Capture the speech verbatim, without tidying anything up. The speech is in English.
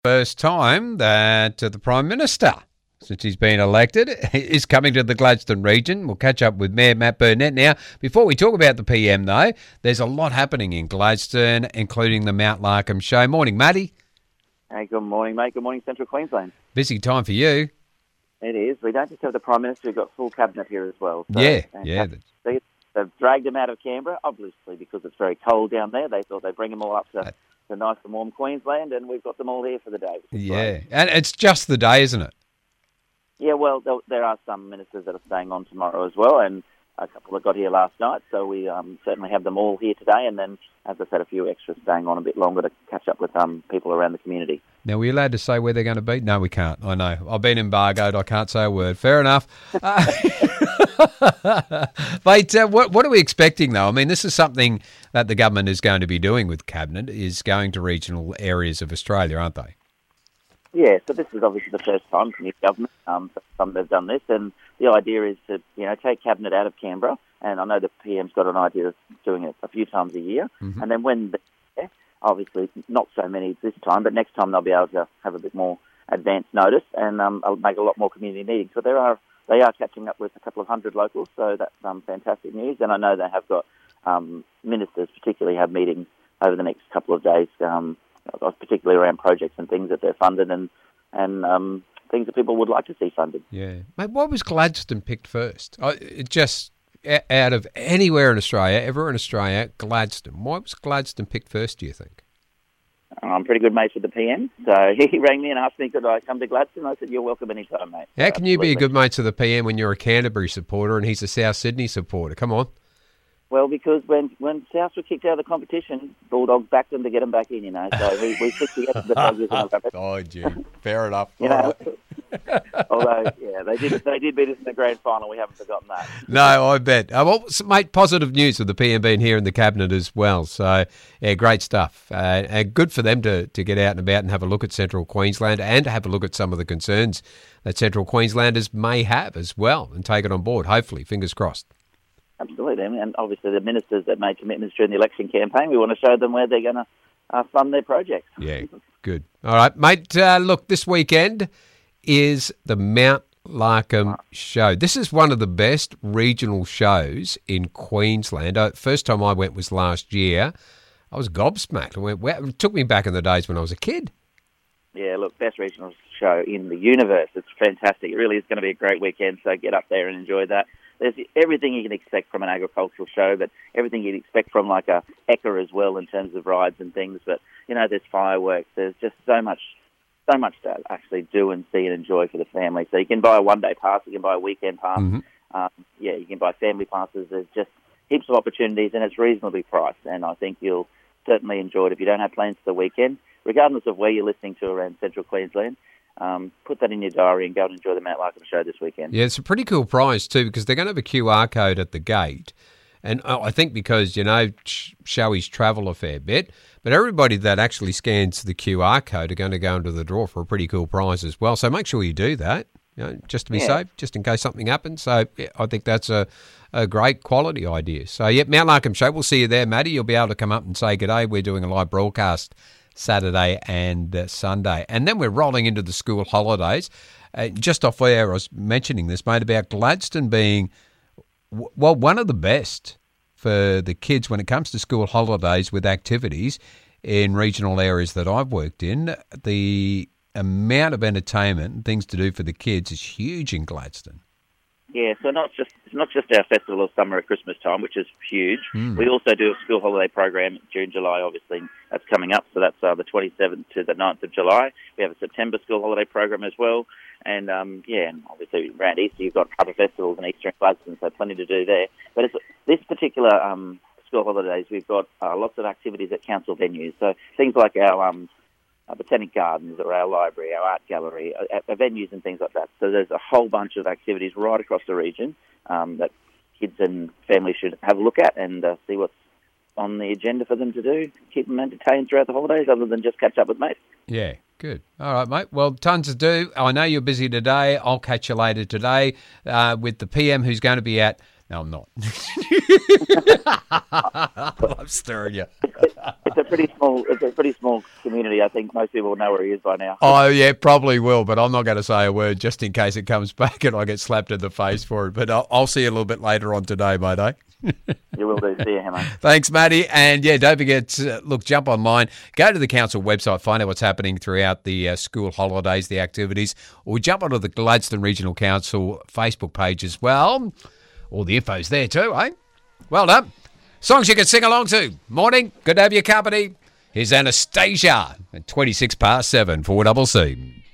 First time that uh, the Prime Minister, since he's been elected, is coming to the Gladstone region. We'll catch up with Mayor Matt Burnett now. Before we talk about the P M, though, there's a lot happening in Gladstone, including the Mount Larkham show. Morning, Matty. Hey, good morning, mate. Good morning, Central Queensland. Busy time for you. It is. We don't just have the Prime Minister, we've got full cabinet here as well. So, yeah, yeah. They, they've dragged him out of Canberra, obviously because it's very cold down there. They thought they'd bring them all up to, to nice and warm Queensland, and we've got them all here for the day. Yeah, great. And it's just the day, isn't it? Yeah, well, there are some ministers that are staying on tomorrow as well, and a couple that got here last night, so we um, certainly have them all here today, and then, as I said, a few extras staying on a bit longer to catch up with um, people around the community. Now, are we allowed to say where they're going to be? No, we can't. I know. I've been embargoed. I can't say a word. Fair enough. Uh, but uh, what, what are we expecting, though? I mean, this is something that the government is going to be doing with Cabinet, is going to regional areas of Australia, aren't they? Yeah, so this is obviously the first time for new government. Um, some they've done this, and the idea is to, you know, take Cabinet out of Canberra. And I know the P M's got an idea of doing it a few times a year. Mm-hmm. And then when, they're, obviously not so many this time, but next time they'll be able to have a bit more advanced notice and um, make a lot more community meetings. So there are they are catching up with a couple of hundred locals, so that's um, fantastic news. And I know they have got um, ministers particularly have meetings over the next couple of days. Um, particularly around projects and things that they're funded and, and um, things that people would like to see funded. Yeah. Mate, why was Gladstone picked first? I, it just, out of anywhere in Australia, ever in Australia, Gladstone. Why was Gladstone picked first, do you think? I'm pretty good mates with the P M, so he rang me and asked me could I come to Gladstone. I said, you're welcome anytime, mate. How so can you be a good mates with the P M when you're a Canterbury supporter and he's a South Sydney supporter? Come on. Well, because when, when South were kicked out of the competition, Bulldogs backed them to get them back in, you know. So we, we stick together the Tigers and the Rabbits. Oh, gee. Fair enough. You know, although, yeah, they did they did beat us in the grand final. We haven't forgotten that. No, I bet. Uh, well, mate, positive news with the P M being here in the Cabinet as well. So, yeah, great stuff. Uh, and good for them to, to get out and about and have a look at Central Queensland and to have a look at some of the concerns that Central Queenslanders may have as well and take it on board, hopefully. Fingers crossed. Absolutely, and obviously the ministers that made commitments during the election campaign, we want to show them where they're going to uh, fund their projects. Yeah, good. All right, mate, uh, look, this weekend is the Mount Larkham show. This is one of the best regional shows in Queensland. Uh, first time I went was last year. I was gobsmacked. I went, wow. It took me back in the days when I was a kid. Yeah, look, best regional show in the universe. It's fantastic. It really is going to be a great weekend, so get up there and enjoy that. There's everything you can expect from an agricultural show, but everything you'd expect from like a Ekka as well in terms of rides and things. But, you know, there's fireworks. There's just so much so much to actually do and see and enjoy for the family. So you can buy a one-day pass, you can buy a weekend pass. Mm-hmm. Um, yeah, you can buy family passes. There's just heaps of opportunities, and it's reasonably priced. And I think you'll certainly enjoy it if you don't have plans for the weekend, regardless of where you're listening to around Central Queensland. Um, put that in your diary and go and enjoy the Mount Larkham show this weekend. Yeah, it's a pretty cool prize too because they're going to have a Q R code at the gate. And I think because, you know, showies travel a fair bit, but everybody that actually scans the Q R code are going to go into the draw for a pretty cool prize as well. So make sure you do that, you know, just to be yeah. safe, just in case something happens. So yeah, I think that's a, a great quality idea. So, yeah, Mount Larkham show. We'll see you there, Matty. You'll be able to come up and say good day. We're doing a live broadcast Saturday and uh, Sunday. And then we're rolling into the school holidays. Uh, just off air, I was mentioning this, mate, about Gladstone being, w- well, one of the best for the kids when it comes to school holidays with activities in regional areas that I've worked in. The amount of entertainment and things to do for the kids is huge in Gladstone. Yeah, so not just it's not just our festival of summer at Christmas time, which is huge. Mm. We also do a school holiday program June, July, obviously, that's coming up. So that's uh, the twenty-seventh to the ninth of July. We have a September school holiday program as well. And, um, yeah, and obviously around Easter you've got other festivals and Easter in Gladstone, so plenty to do there. But it's, this particular um, school holidays, we've got uh, lots of activities at council venues. So things like our um, our Botanic Gardens or our library, our art gallery, our, our venues and things like that. So there's a whole bunch of activities right across the region um, that kids and families should have a look at and uh, see what's on the agenda for them to do, keep them entertained throughout the holidays other than just catch up with mates. Yeah, good. All right, mate. Well, tons to do. I know you're busy today. I'll catch you later today uh, with the P M who's going to be at... No, I'm not. I'm stirring you. it's a pretty small. It's a pretty small community. I think most people know where he is by now. Oh yeah, probably will, but I'm not going to say a word just in case it comes back and I get slapped in the face for it. But I'll, I'll see you a little bit later on today, mate. Eh? You will do. See you, Hemo. Thanks, Matty. And yeah, don't forget, uh, look, jump online, go to the council website, find out what's happening throughout the uh, school holidays, the activities, or jump onto the Gladstone Regional Council Facebook page as well. All the info's there too, eh? Well done. Songs you can sing along to. Morning, good to have your company. Here's Anastasia at twenty-six past seven for Double C.